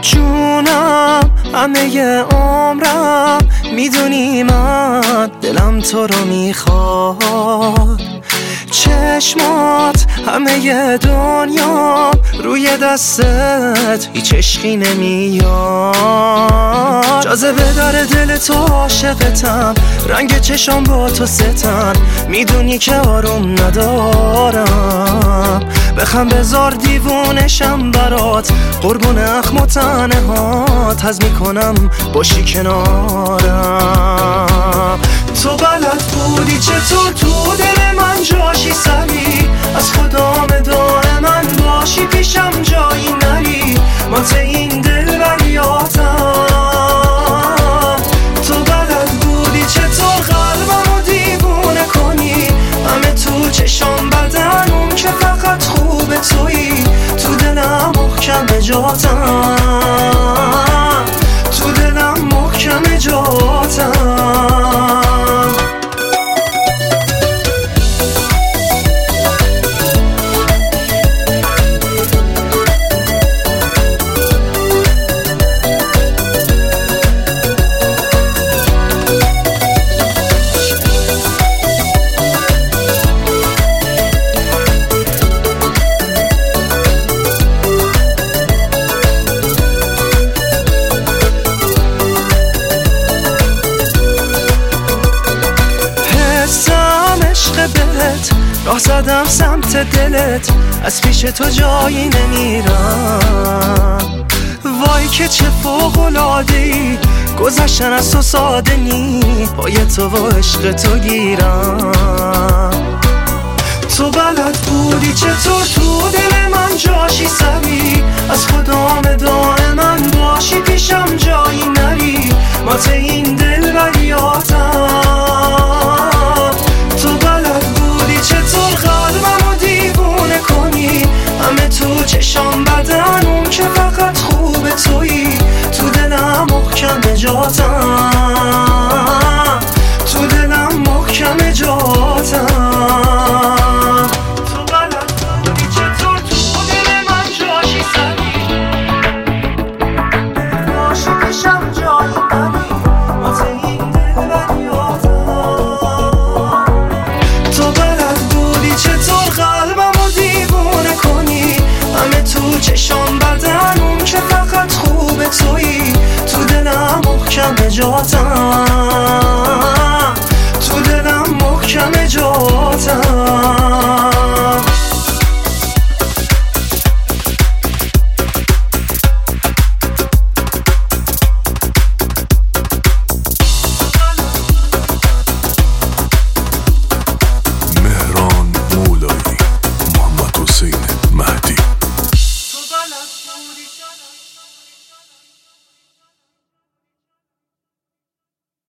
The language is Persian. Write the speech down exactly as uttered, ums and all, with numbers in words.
جونم همه عمرم میدونی من دلم تو رو میخواد، چشمات همه دنیا روی دستت هیچ عشقی نمیاد. جاذبه داره دل تو عاشقتم، رنگ چشام با تو ستن، میدونی که آروم ندارم. بخم بذار دیوونشم برات، قربون اخم و تنهات هز میکنم باشی کنارم. تو بلد بودی چطور تو دل من جاشی سری، از خدا مدار من باشی پیشم جایی نری، مات این دل بریاتم. تو بلد بودی چطور قلبمو دیوونه کنی، همه تو چشام بدنم که فقط خوب تویی، تو دلم محکم جاتم، تو دلم محکم جاتم. راه زدم سمت دلت، از پیش تو جایی نمیرم. وای که چه فوق‌العاده‌ای، گذشتن از تو ساده نی، پای تو و عشق تو گیرم. تو بلد بودی چطور تو دل من جاشی سری، از خدا مدار من باشی پیشم جایی نری، مات این دل بریاتم. تو بلد بودی چطور قلبمو دیوونه کنی، همه تو چشام بدنم که فقط خوب تویی، تو دلم محکم جاتم، تو دلم محکم جاتم. تو بلد بودی چطور تو دل من جاشی سری، باشی پیشم جایی نری، مات این دل بریاتم. تو بلد بودی چطور قلبمو دیوونه کنی، همه تو چشام بدنم که فقط خوب تویی، تو دلم محکم جاتم، تو دلم محکم جاتم. مهران مولایی محمد حسین مهدی. تو بلد بودی